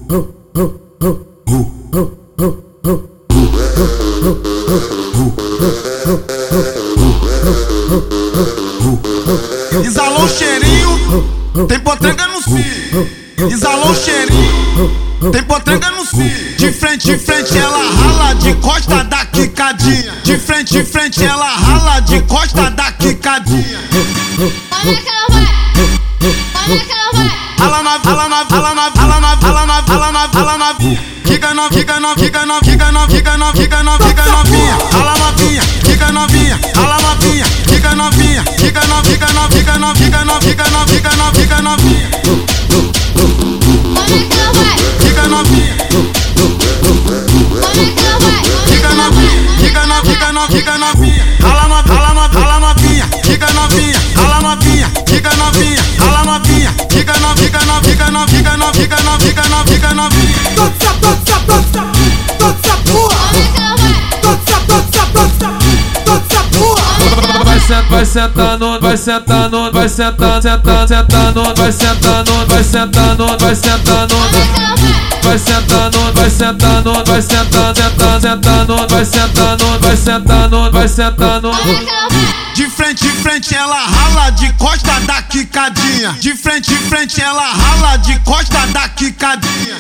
Exalou o cheirinho, tem potranca no cio. Exalou o cheirinho, tem potranca no cio. De frente ela rala, de costa dá quicadinha. De frente ela rala, de costa dá quicadinha. Olha que ela vai, olha que ela vai. Rala na fica novinha. Rala novinha, fica novinha. Rala novinha, fica novinha. Fica novinha. Olha que ela vai, Fica novinha, olha que ela vai. fica novinha. Rala novinha, fica novinha. Rala novinha, fica novinha. Rala novinha, fica novinha. Vai sentando, vai sentando, vai sentando, sentando, vai sentando, vai sentando, vai sentando, vai sentando, vai sentando, vai sentando, sentando, vai sentando, vai sentando, vai sentando. De frente ela rala, de costa dá quicadinha. De frente ela rala, de costa dá quicadinha.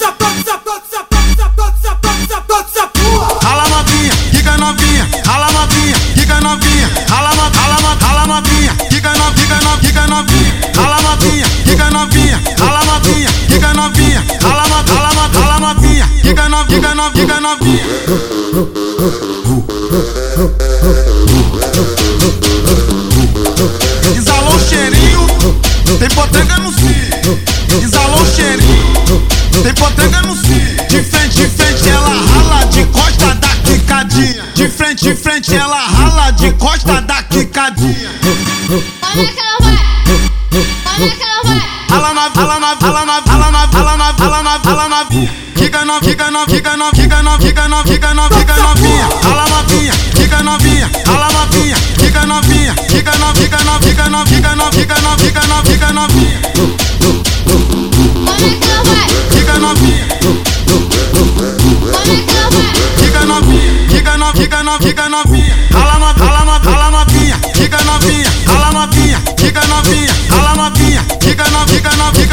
Rala novinha, fica novinha. Rala novinha, fica novinha. Rala novinha, fica novinha. Rala novinha, fica novinha. Rala novinha, fica novinha. Rala novinha, fica novinha. Exalou o cheirinho, tem potranca no cio. Exalou o cheirinho, tem potranca no cio. De frente ela rala, de costa dá quicadinha. De frente ela rala, de costa dá quicadinha. Olha que ela vai, olha que ela vai. Rala na fica novinha. Rala novinha, fica novinha. Rala novinha, fica novinha. Fica novinha. Olha que ela vai, Fica novinha, olha que ela vai. fica novinha. Rala novinha, fica novinha. Rala novinha, fica novinha. Rala novinha, fica novinha.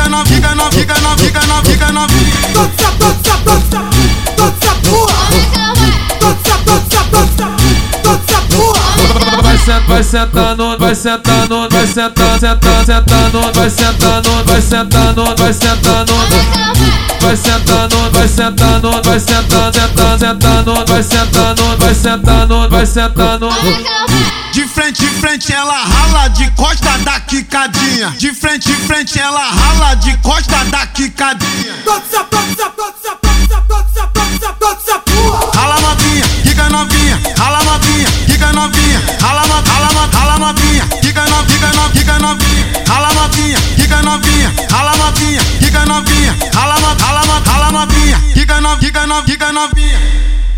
Vai sentando, vai sentando, vai sentando, sentando, vai sentando, vai sentando, vai sentando, vai sentando, vai sentando, vai sentando, sentando, vai sentando, vai sentando, vai sentando. De frente ela rala, de costa dá quicadinha. De frente ela rala, de costa dá quicadinha. Rala novinha, fica novinha. Rala novinha, fica novinha. Rala novinha, fica novinha. Rala novinha, fica novinha. Rala novinha, fica novinha. Rala novinha, fica novinha.